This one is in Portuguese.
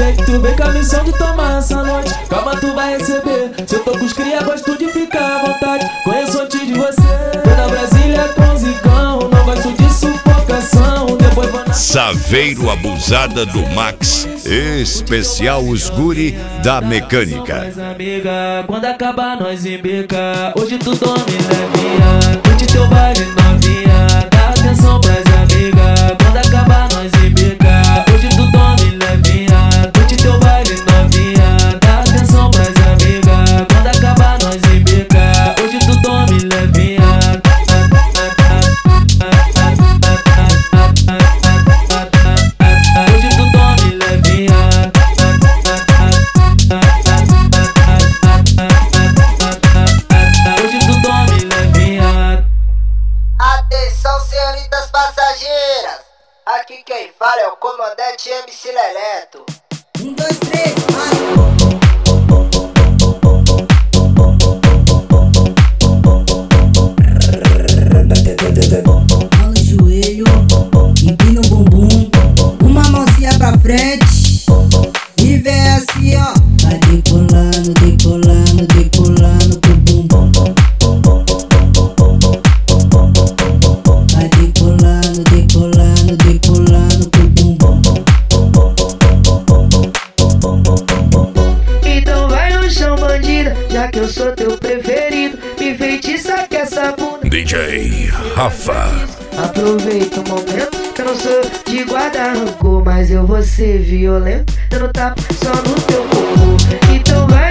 Tu vem com a missão de tomar essa noite. Calma, tu vai receber. Se eu tô com os cria, gosto de ficar à vontade. Conheço antes de você. Toda Brasília com zicão. Não gosto de sufocação. Depois vou na... Saveiro Abusada do Max, especial os guri da mecânica. Amiga, quando acabar nós embica. Hoje tu dorme levinha. Curte teu baile novinha. Dá atenção pras amigas. Quando acabar nós embica. Hoje tu dorme levinha. Curte teu baile novinha. Dá atenção pras amigas. Quando acabar nós embica. Hoje tu dorme levinha. Hoje tu dorme levinha. Hoje tu dorme levinha. Atenção, senhoritas passageiras. Aqui quem fala é o comandante MC Leleto. 1, 2, 3, vai! Bola o joelho, empina o bumbum, uma mãozinha pra frente e vem assim, ó. Vai decolando, decolando, decolando pro bumbum. Vai decolando, decolando, decolando pro bumbum. Então vai no chão, bandida, já que eu sou teu preferido. Me enfeitiça que essa bunda. DJ Rafa. Aproveita o momento, eu não sou de guardar rancor, mas eu vou ser violento, dando tapa só no teu corpo. Então vai